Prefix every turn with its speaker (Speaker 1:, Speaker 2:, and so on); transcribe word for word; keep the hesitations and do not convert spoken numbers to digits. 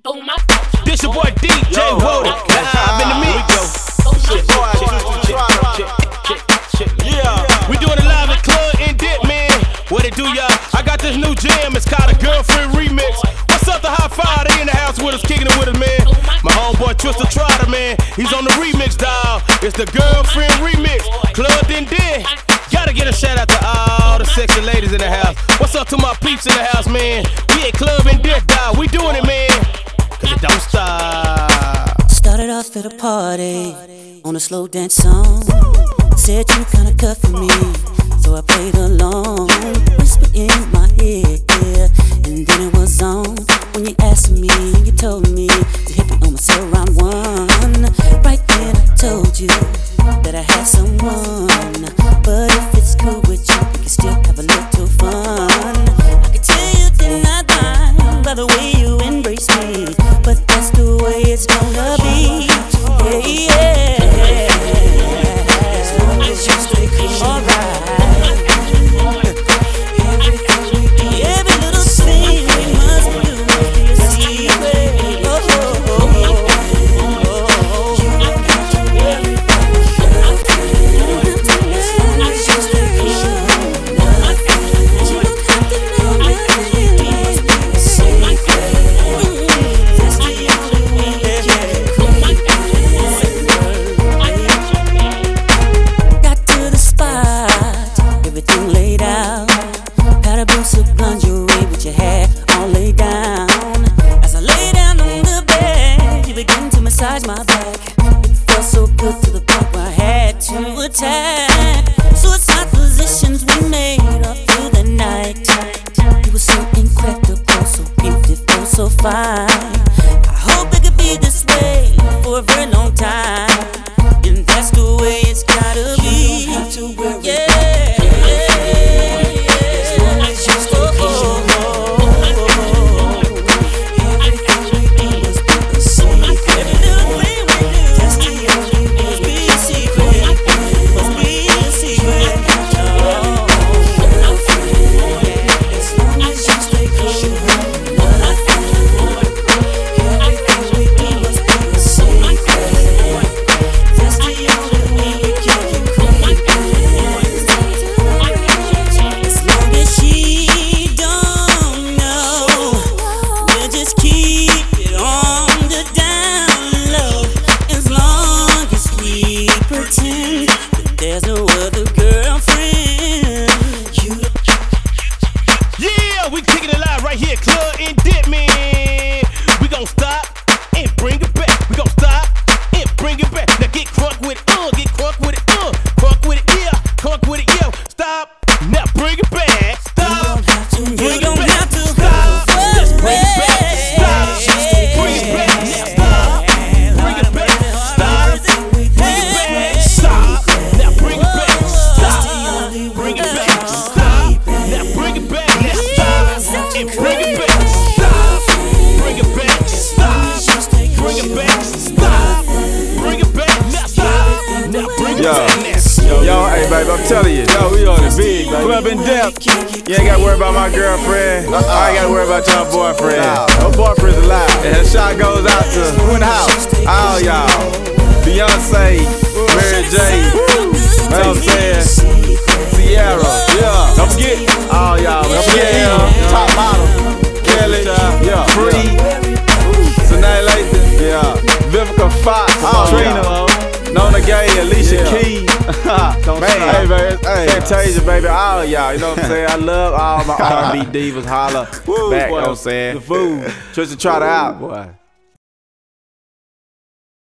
Speaker 1: This your boy D J Woody, live in the mix. Yeah, we doing it live in Club in Dip, man. What it do, y'all? I got this new jam, it's called a Girlfriend Remix. What's up, the high five? They in the house with us, kicking it with us, man. My homeboy Twister Trotter, man, he's on the remix, dawg. It's the Girlfriend Remix, Club in Dip. Gotta get a shout out to all the sexy ladies in the house. What's up to my peeps in the house, man? We at Club in Dip, dawg. We doing it, man. Cause it don't stop.
Speaker 2: Started off at a party on a slow dance song. Said you kinda cut for me, so I played along. Whisper in my ear, and then it was on. When you asked me, you told me to hit me on my cell round one. Right then I told you that I had someone, but if it's cool with you, we can still have a little fun. I can tell you did not mind by the way you embrace me, but that's the way it's gonna be. Yeah, yeah. As long as you stay cool, alright. Every little thing we must do must be a secret. Oh, oh, oh, oh, oh. You don't have to worry about nothing. As long as you stay cool, nothing. You don't have to know nothing. It must be a secret. That's the only way that you can cool. Got to the spot, everything laid out. Had a blue silk lingerie with your hair all laid down. As I lay down on the bed, you begin to massage my back. It felt so good to the point where I had to attack. Suicide positions we made all through the night. You were so incredible, so beautiful, so fine. I hope it could be this way for a very long time, and that's the way it's gotta be. You don't have to worry. Yeah. There's no other girlfriend. You.
Speaker 1: Yeah, we kicking it live right here, Club in Dip, man. We gon' stop and bring it back. We gon' stop and bring it back. Now get crunk with it, uh, get crunk with it, uh, crunk with it, yeah, crunk with it, yeah. Stop, now bring it back. Stop,
Speaker 2: You
Speaker 1: bring
Speaker 2: don't
Speaker 1: it back.
Speaker 2: have to.
Speaker 1: Stop, let's bring it back. Stop, bring it back. Stop, bring it back. Stop, bring it back. Stop, now bring it back. Stop, bring it back. Stop, now bring it back. Now stop and bring it back. Stop, bring it back. Stop, bring it back. Stop, bring it back. Now stop, now bring it
Speaker 3: Yo.
Speaker 1: back. Now.
Speaker 3: Yo, hey, baby, I'm telling you. Yo, we on the big, baby. Club in Dip. You ain't gotta worry about my girlfriend. Uh-uh. I ain't gotta worry about your boyfriend. Nah. No boyfriend's alive. And the shot goes out to who in the house? All y'all. Beyonce, Mary J. You know what I'm saying? Sierra. Yeah. Don't forget all y'all. Don't forget him. Top model. Kelly. Yeah. Free. Tonight Lathan. Yeah. Vivica Fox. Trina. Nona Gay, Alicia yeah. Keys. Man, hey, baby, hey, Fantasia, baby, all of y'all. You know what I'm saying? I love all my R and B divas. Holla back, you know what I'm saying? The food. Tristan Trotter out, boy.